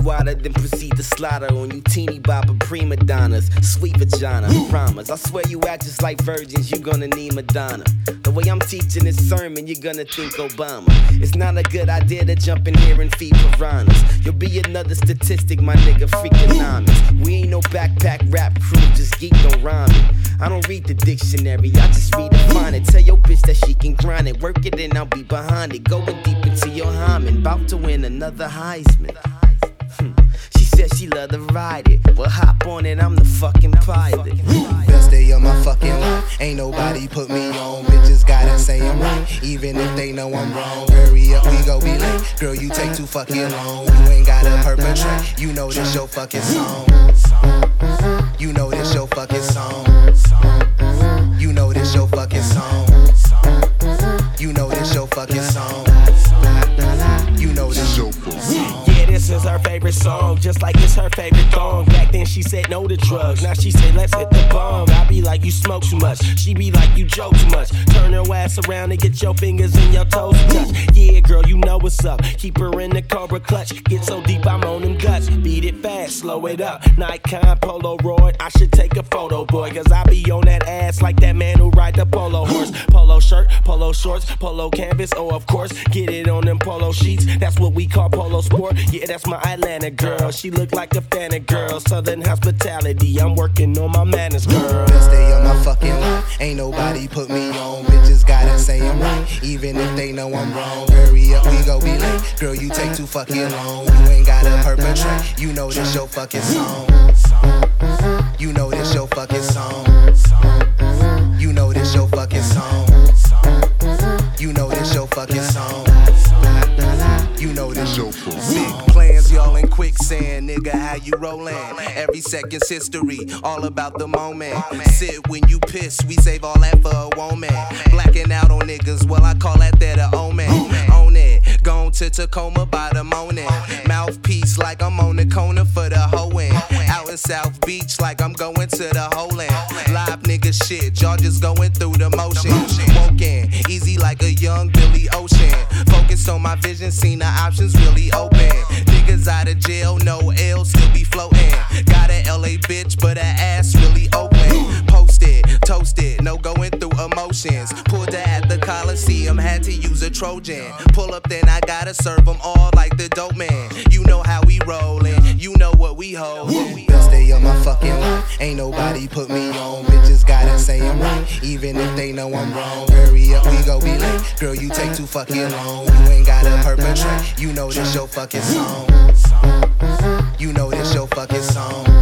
water, then proceed to slaughter on you teeny bopper prima donnas. Sweet vagina, promise. I swear you act just like virgins, you gonna need Madonna. The way I'm teaching this sermon, you're gonna think Obama. It's not a good idea to jump in here and feed piranhas. You'll be another statistic, my nigga, freakonomics. We ain't no backpack rap crew, just geek on rhyming. I don't read the dictionary, I just redefine it. Tell your bitch that she can grind it, work it and I'll be behind it. Going deep into your hymen, bout to win another Heisman. She said she love to ride it, well hop on it, I'm the fucking pilot. Best day of my fucking life, ain't nobody put me on. Bitches gotta say I'm right, even if they know I'm wrong. Hurry up, we go be late, girl you take too fucking long. You ain't gotta perpetrate, you know this your fucking song. You know this your fucking song. You know this your fucking song. You know this your fucking song. You know this your fucking song. Yeah, this is her favorite song, just like it's her favorite thong. Back then she said no to drugs, now she say let's hit the bong. I be like you smoke too much, she be like you joke too much. Turn her ass around and get your fingers in your toes touch. Yeah girl, you know what's up, keep her in the Cobra clutch. Get so deep I'm on them guts, beat it fast, slow it up. Nikon Polaroid, I should take a photo boy, cause I be on that ass like that man who ride the polo horse. Polo shirt, polo shorts, polo canvas, oh of course, get it on them polo sheets, that's what we call polo sport. Yeah, that's my Atlanta girl, she look like a fan of girl. Southern hospitality, I'm working on my manners, girl. Best day of my fucking life, ain't nobody put me on. Bitches gotta say I'm right, even if they know I'm wrong. Hurry up, we go be late, girl you take too fucking long. You ain't gotta perpetrate, you know this your fucking song. You know this your fucking song. You know this your fucking song. You know this your fucking song. You know this your fucking song. Big plans, y'all in quicksand, nigga, how you rollin'? Every second's history, all about the moment. Sit when you piss, we save all that for a woman. Blacking out on niggas, well I call that a omen. Own it, gone to Tacoma by the morning. Mouthpiece like I'm on the corner for the hoeing. Out in South Beach like I'm going to the Holand. Live nigga shit, y'all just going through the motion. Woken, easy like a young Billy Ocean. Focused on my vision, seen the options really open. Niggas out of jail, no L, still be floating. Got a LA bitch, but her ass really open. Posted, toasted, no going through emotions. Pulled her at the Coliseum, had to use a Trojan. Pull up, then I gotta serve them all like the dope man. You know how we rollin', you know what we hold. Best day of my fucking life, ain't nobody put me on. Bitches gotta say I'm right, even if they know I'm wrong. Hurry up, we go be late, girl you take too fucking long. You ain't gotta perpetrate, you know this your fucking song. You know this your fucking song.